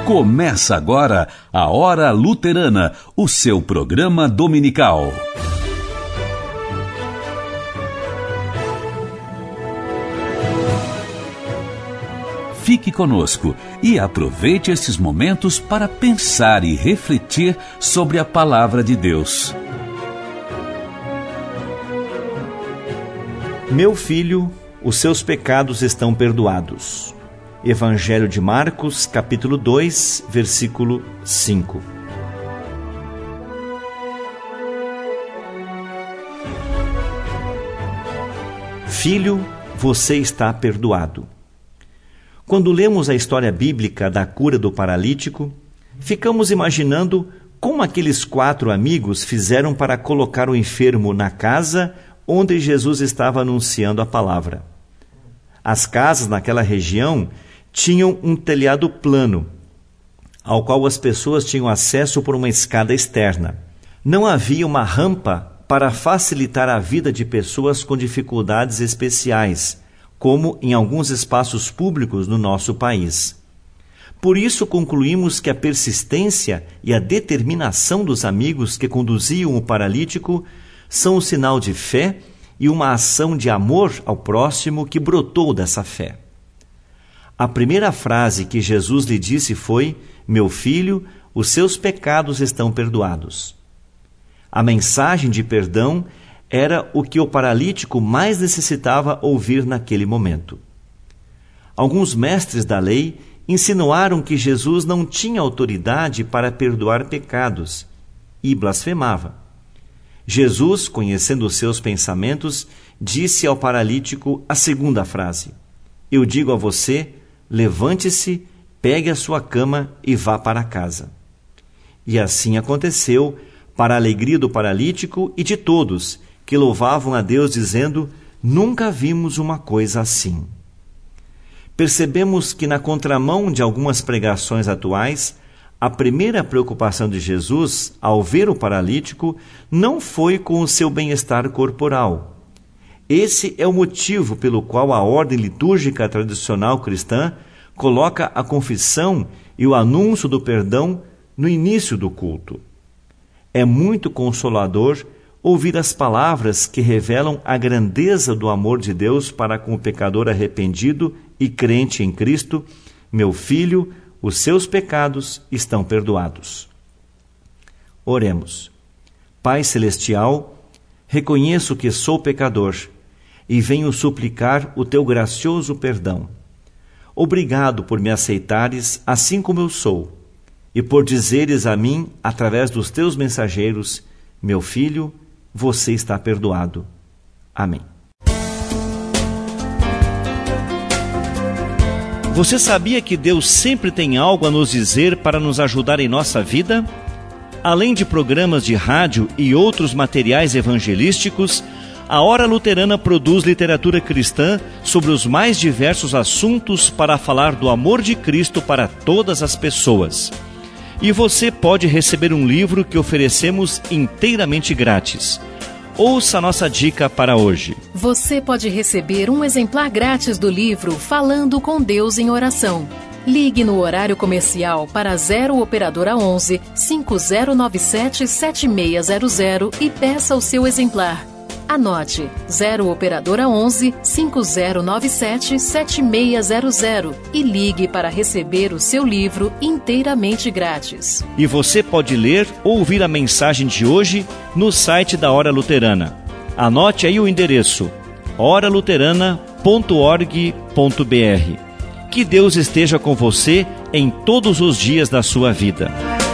Começa agora a Hora Luterana, o seu programa dominical. Fique conosco e aproveite estes momentos para pensar e refletir sobre a Palavra de Deus. Meu filho, os seus pecados estão perdoados. Evangelho de Marcos, capítulo 2, versículo 5. Filho, você está perdoado. Quando lemos a história bíblica da cura do paralítico, ficamos imaginando como aqueles 4 amigos fizeram para colocar o enfermo na casa onde Jesus estava anunciando a palavra. As casas naquela região tinham um telhado plano, ao qual as pessoas tinham acesso por uma escada externa. Não havia uma rampa para facilitar a vida de pessoas com dificuldades especiais, como em alguns espaços públicos no nosso país. Por isso concluímos que a persistência e a determinação dos amigos que conduziam o paralítico são um sinal de fé e uma ação de amor ao próximo que brotou dessa fé. A primeira frase que Jesus lhe disse foi: meu filho, os seus pecados estão perdoados. A mensagem de perdão era o que o paralítico mais necessitava ouvir naquele momento. Alguns mestres da lei insinuaram que Jesus não tinha autoridade para perdoar pecados e blasfemava. Jesus, conhecendo os seus pensamentos, disse ao paralítico a segunda frase: eu digo a você, levante-se, pegue a sua cama e vá para casa. E assim aconteceu, para a alegria do paralítico e de todos, que louvavam a Deus dizendo: nunca vimos uma coisa assim. Percebemos que na contramão de algumas pregações atuais, a primeira preocupação de Jesus, ao ver o paralítico, não foi com o seu bem-estar corporal. Esse é o motivo pelo qual a ordem litúrgica tradicional cristã coloca a confissão e o anúncio do perdão no início do culto. É muito consolador ouvir as palavras que revelam a grandeza do amor de Deus para com o pecador arrependido e crente em Cristo: meu filho, os seus pecados estão perdoados. Oremos. Pai Celestial, reconheço que sou pecador e venho suplicar o teu gracioso perdão. Obrigado por me aceitares assim como eu sou e por dizeres a mim, através dos teus mensageiros: meu filho, você está perdoado. Amém. Você sabia que Deus sempre tem algo a nos dizer para nos ajudar em nossa vida? Além de programas de rádio e outros materiais evangelísticos, a Hora Luterana produz literatura cristã sobre os mais diversos assuntos para falar do amor de Cristo para todas as pessoas. E você pode receber um livro que oferecemos inteiramente grátis. Ouça a nossa dica para hoje. Você pode receber um exemplar grátis do livro Falando com Deus em Oração. Ligue no horário comercial para 0 Operadora 11 5097 7600 e peça o seu exemplar. Anote: 0 Operadora 11 5097 7600 e ligue para receber o seu livro inteiramente grátis. E você pode ler ou ouvir a mensagem de hoje no site da Hora Luterana. Anote aí o endereço: oraluterana.org.br. Que Deus esteja com você em todos os dias da sua vida.